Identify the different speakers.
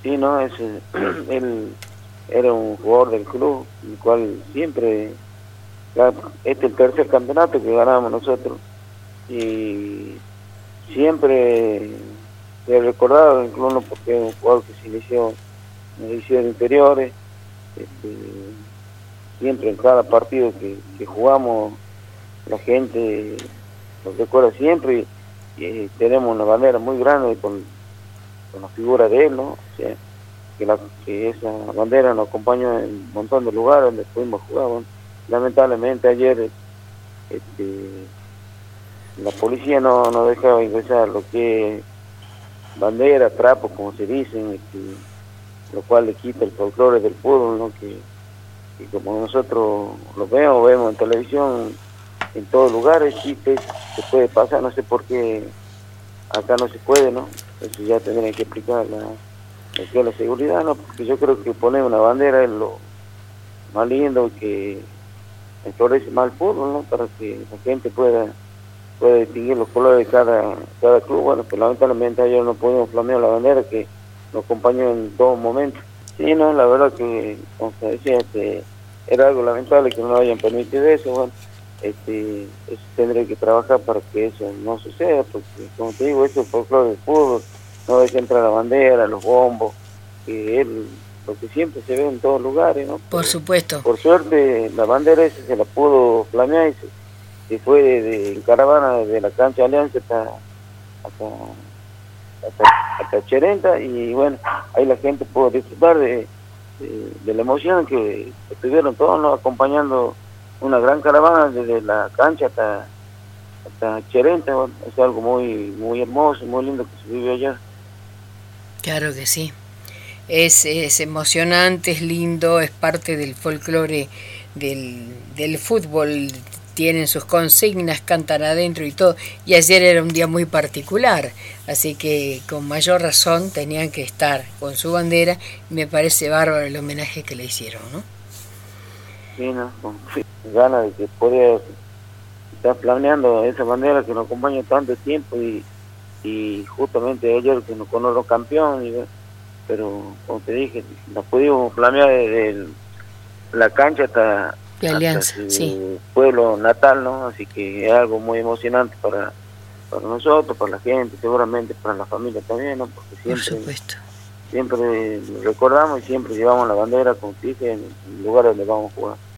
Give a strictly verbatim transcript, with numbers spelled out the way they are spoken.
Speaker 1: Sí, no, es, él era un jugador del club, el cual siempre, ya, este es el tercer campeonato que ganamos nosotros, y siempre he recordado, incluso porque es un jugador que se inició en divisiones inferiores, este, siempre en cada partido que, que jugamos, la gente lo recuerda siempre, y, y tenemos una bandera muy grande con, con la figura de él, ¿no? O sea, que, la, que esa bandera nos acompaña en un montón de lugares donde pudimos jugar. Bueno, lamentablemente ayer este, la policía no, no dejaba ingresar lo que es bandera, trapo, como se dicen, este, lo cual le quita el folclore del fútbol, ¿no? Que, que como nosotros lo vemos, vemos en televisión, en todos lugares, sí que se puede pasar, no sé por qué acá no se puede, ¿no? Eso ya tendría que explicar la, lo que es la seguridad, ¿no? Porque yo creo que poner una bandera es lo más lindo, que enflorece más el fútbol, ¿no? Para que la gente pueda pueda distinguir los colores de cada cada club. Bueno, pues lamentablemente ayer no pudimos flamear la bandera que nos acompañó en todo momento. Sí, no, la verdad que, como se decía, este, era algo lamentable que no nos hayan permitido eso. Bueno, este, eso tendré que trabajar para que eso no suceda, porque como te digo, eso es el folclore del fútbol, no deja entrar la bandera, los bombos, que es lo que siempre se ve en todos lugares, ¿no?
Speaker 2: Por
Speaker 1: Pero
Speaker 2: supuesto.
Speaker 1: por suerte la bandera esa se la pudo flamear y se, se fue de, de, en caravana desde la cancha de Alianza hasta, hasta, hasta, hasta Cherenta, y bueno, ahí la gente pudo disfrutar de, de, de la emoción que estuvieron todos, ¿no? Acompañando una gran caravana desde la cancha hasta hasta Cherenta. Bueno, es algo muy muy hermoso, muy lindo que se vive allá.
Speaker 2: Claro que sí. Es, es emocionante, es lindo, es parte del folclore del, del fútbol. Tienen sus consignas, cantan adentro y todo. Y ayer era un día muy particular, así que con mayor razón tenían que estar con su bandera. Me parece bárbaro el homenaje que le hicieron, ¿no?
Speaker 1: Sí, ¿no? Con ganas de que podía estar planeando esa bandera que nos acompaña tanto tiempo, y, y justamente ayer que nos conoció campeón, y, pero como te dije, nos pudimos planear desde la cancha hasta,
Speaker 2: De
Speaker 1: hasta
Speaker 2: Alianza,
Speaker 1: su
Speaker 2: sí.
Speaker 1: pueblo natal, ¿no? Así que es algo muy emocionante para, para nosotros, para la gente, seguramente para la familia también, ¿no? Porque
Speaker 2: Por
Speaker 1: siempre
Speaker 2: supuesto.
Speaker 1: siempre recordamos y siempre llevamos la bandera, como te dije, en el lugar donde vamos a jugar.